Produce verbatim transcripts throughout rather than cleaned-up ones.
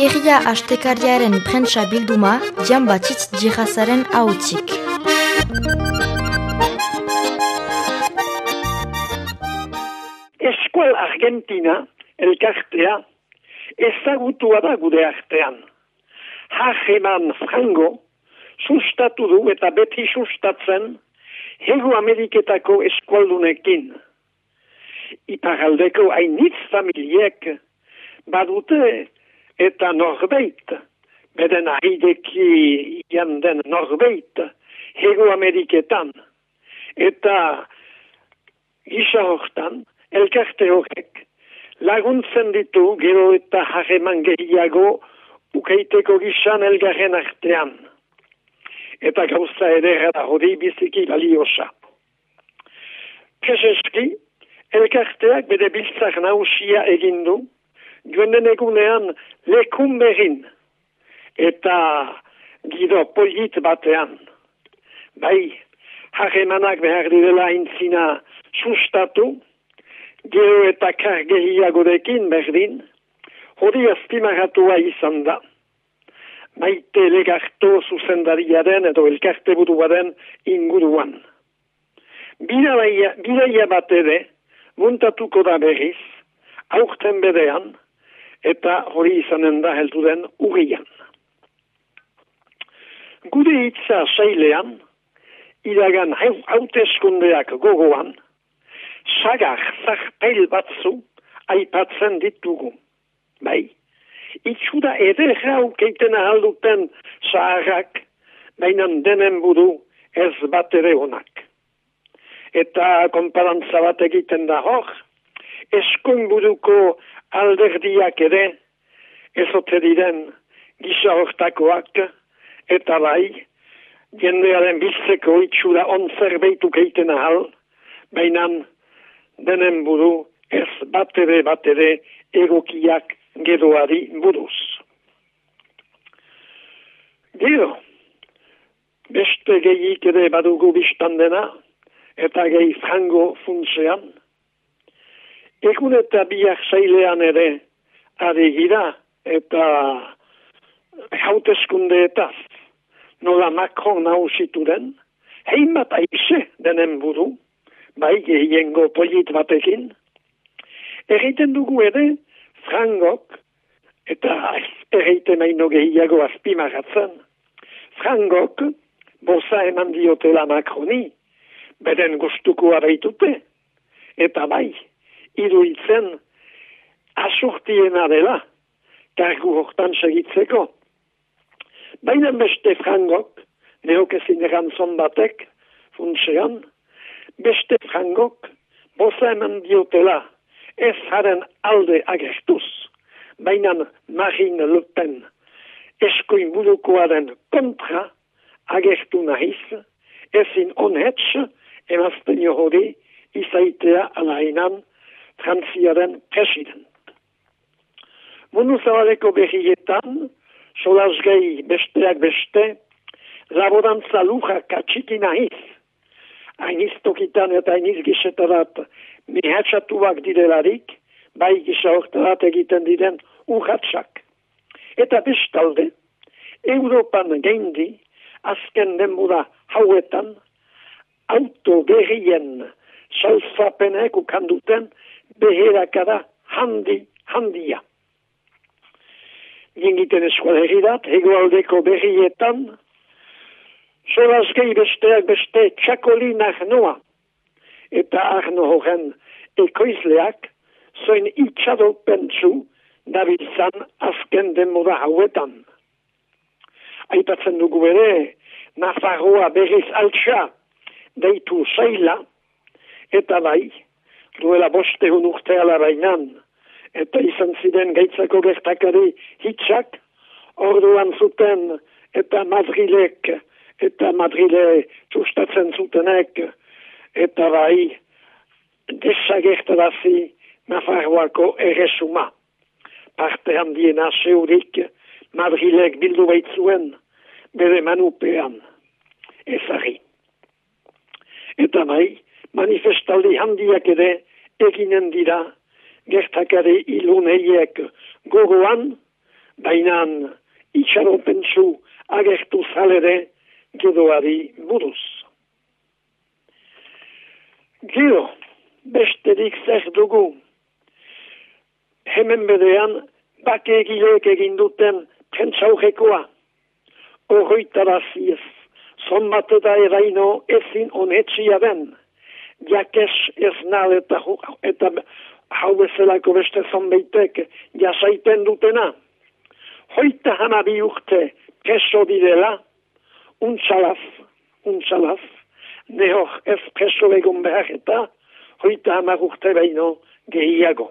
Herria astekariaren prentsa bilduma, Jan Batxitz Jihazaren ahotzik. Eskual Argentina, elkartea, ezagutua da gure artean. Hageman Frango, sustatu du eta beti sustatzen, Hego Ameriketako eskualdunekin. Iparaldeko hainitz familiek badute eta norbeit, beden haideki janden norbeit, Hego Ameriketan. Eta gisa hortan, elkarte horrek laguntzen ditu gero eta hageman gehiago ukeiteko gisan elgarren artean. Eta gauza edera da hori biziki baliosa. Prezeski, elkarteak bere biltzak nausia egindu, joan egunean lekun berin eta gido polit batean. Bai, hagemanak behar direla intzina sustatu, gero eta kargehiagorekin berdin, hori azpimaratua izan da. Maite legarto zuzendariaren edo elkarte buruaren inguruan. Bidaia, bidaia bat ere, muntatuko da berriz, aurten bedean, eta hori izanen da heldu den urrian. Gure hitza sailean, iragan hauteskundeak gogoan, sagar zarpeil batzu aipatzen ditugu. Bai, itxura ederra ukeiten ahalduten zaharrak, bainan denen buru ez bat ere honak. Eta konparantza bat egiten da hor, eskuin buruko alderdiak ere, ezote diren gisa hortakoak, eta bai, jendearen bizeko itxura onzerbeitu keiten ahal, bainan denen buru ez bat ere bat ere egokiak geroari buruz. Gero, beste gehik ere badugu biztan dena, eta gehi frango funtzean. Egun eta biak zailean ere adegira eta hauteskundeetaz nola Macron nausitu den, hein bat aize denen buru, bai gehiengo polit batekin. Erreiten dugu ere, Frangok, eta erreiten aino gehiago azpimaratzen, Frangok, boza eman diotela Macroni, beden gustukoa baitute, eta bai, iruditzen asurtiena dela, kargu hortan segitzeko. Baina beste Frangok, neokezin erantzon batek, funtsean, beste Frangok, boza eman diotela, ez haren alde agertuz, baina Marine Le Pen eskuin burukoaren kontra agertu nahiz, ezin onhetz emazten hori izaitea alainan Frantziaren president. Mundu zabaleko berrietan, solazgei besteak beste, laborantza lujak atxiki nahiz, hainiz tokitan eta hainiz gisetarat mehatxatuak direlarik, bai gisa hortarat egiten diren urratxak. Eta bestalde, Europan geindi, azken denbora hauetan, auto berrien salzapenek ukanduten beherakada handi, handia. Gingiten eskualeridat, hegoaldeko berrietan, solazgei besteak beste txakolin arnoa, eta arno horren ekoizleak zoin itxadopentsu dabiltzan azken denbora hauetan. Aipatzen dugu ere, Nafarroa berriz altxa deitu zaila, eta bai, duela bosteun urteala bainan, eta izan ziren gaitzako gertakari hitzak, orduan zuten eta Madrilek, eta Madrile sustatzen zutenek, eta bai, desagertarazi Nafarroako erresuma. Parte handiena zeurik, Madrilek bildu baitzuen, bere manupean, ezari. Eta bai, manifestaldi handiak ere eginen dira, gertakari iluneiek gogoan, bainan itxaropentsu agertu zalere geroari buruz. Gero, besterik zer dugu, hemen berean bake egileek egin duten prentsaurrekoa, horretaraziez, zonbat eta eraino ezin onetxia den, jakes ez nal eta, eta hau bezalako beste zonbeitek jasaiten dutena. Hoita hamabi urte preso direla, untxalaz, untxalaz, nehor ez preso egon behar eta hoita hamar urte baino gehiago.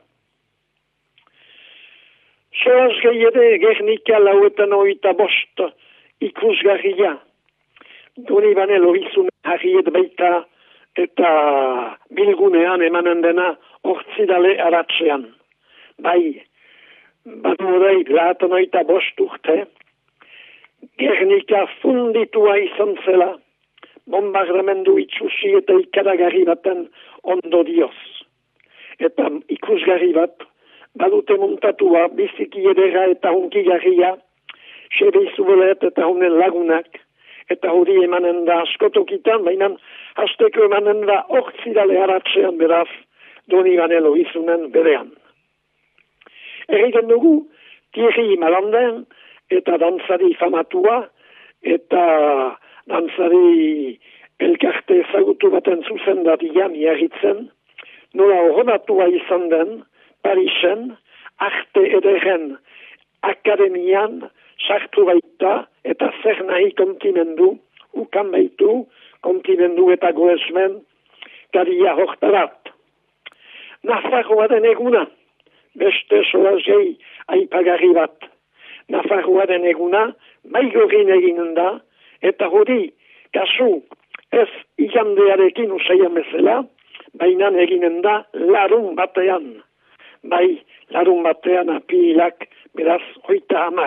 Zoaz gehiede Gernika lauetan hoita bost ikusgarria. Doni bane lorizun harriet baita eta bilgunean emanen dena hortzidale aratzean. Bai, badu horrei laatan hoita bost urte, Gernika funditua izan zela, bombardamendu itxusi eta ikaragarri baten ondo dioz. Eta ikusgarri bat, badute montatua, biziki edera eta hunkigarria, xebe izubelet eta hunen lagunak, eta hori emanen da askotokitan, baina hasteko emanen da hortzidale haratzean beraz, Doni Banelo izunen berean. Erriten dugu, Thierry Malanden, eta dantzari famatua, eta dantzari elkarte ezagutu baten zuzendaria miarritzen, nola horrenatua izan den, Parisen, arte ederen akademian, sartu baita, eta zer nahi kontimendu, ukan baitu, kontimendu eta goesmen, garia hortarat. Nafarroa den eguna, beste solazei aipagarri bat. Nafarroa den eguna, maigorin eginen da, eta hori, kasu, ez igandearekin usaian bezala, baina eginen da larun batean. Bai, larun batean apilak, beraz, hoita hamar.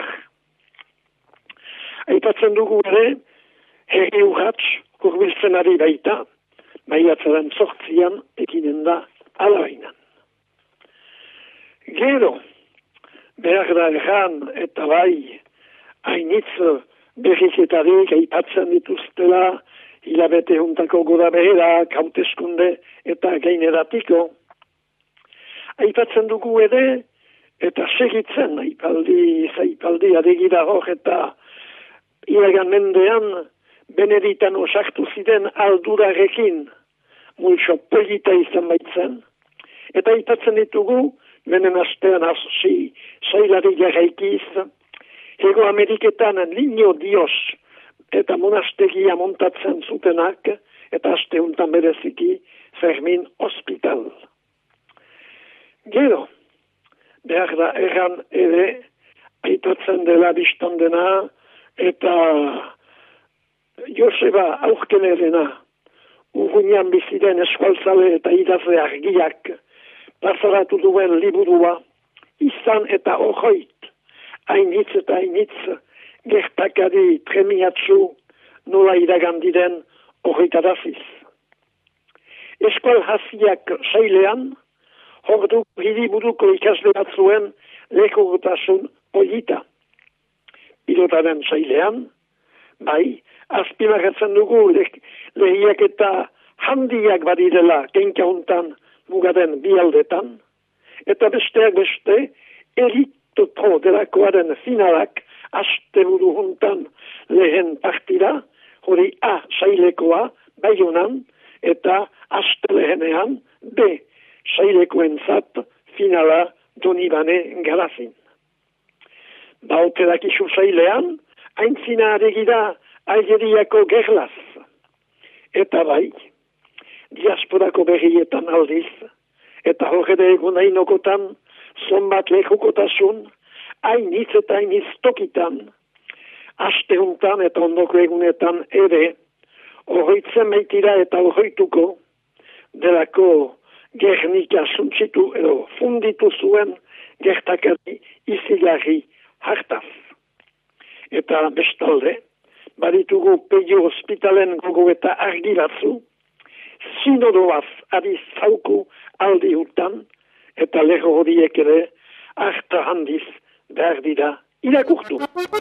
Aipatzen dugu ere, herri urratx, hurbiltzen ari baita, maiatzaren sortzian eginen da alabainan. Gero, behar da erran eta bai, hainitz berriketarik aipatzen dituztela, hilabete juntako goda beherak, hauteskunde eta gaineratiko. Aipatzen dugu ere, eta segitzen, aipaldi, zaipaldi adegira hor eta iragan mendean, Beneditan osartu ziren aldurarekin, multxo polita izan baitzen, eta aipatzen ditugu, benen astean hasi zailari jarraikiz, Hego Ameriketan linio dios eta monastegia montatzen zutenak, eta asteuntan bereziki Fermin Hospital. Gero, behar da erran ere, aipatzen dela biztandena, eta Joseba Aurkenerena, urruñan biziren eskualtzale eta idazle argiak, plazaratu duen liburua, izan eta ohoit, hainitz eta hainitz, gertakari premiatzu nola iragandiren horretaraziz. Eskual haziak sailean, hordu hiriburuko ikasle batzuen lekortasun polita. Pilotaren sailean, bai, azpimarratzen dugu le, lehiak eta handiak badirela kenka hontan mugaden bialdetan, eta besteak beste, elitoto delakoaren finalak aste buru hontan lehen partida, hori A sailekoa Baionan, eta aste lehenean B sailekoen zat finala Donibane Garazin. Baoterak isu sailean, aintzina adegira Algeriako gerlaz. Eta bai, diasporako berrietan aldiz, eta horre egun hainokotan, zonbat lekukotasun, hainitz eta hainitz tokitan, astehuntan eta ondoko egunetan ere, horreitzen meitira eta horreituko, delako Gernika suntzitu edo funditu zuen gertakari izigarri hartaz. Eta bestalde, baditugu Peio Hospitalen gogo eta argi batzu, sinodoaz ari zauku aldi hutan, eta lego horiek ere harta handiz behar dira irakurtu.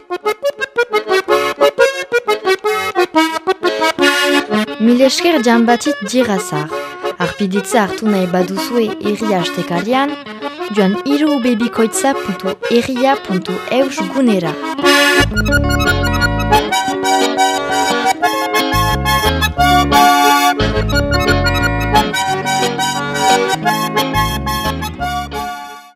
Mil esker Giambatit Dirazar. Arpiditza hartu nahi baduzue erria astekarian, joan hiru bebikoitza puntu erria puntu eus gunera.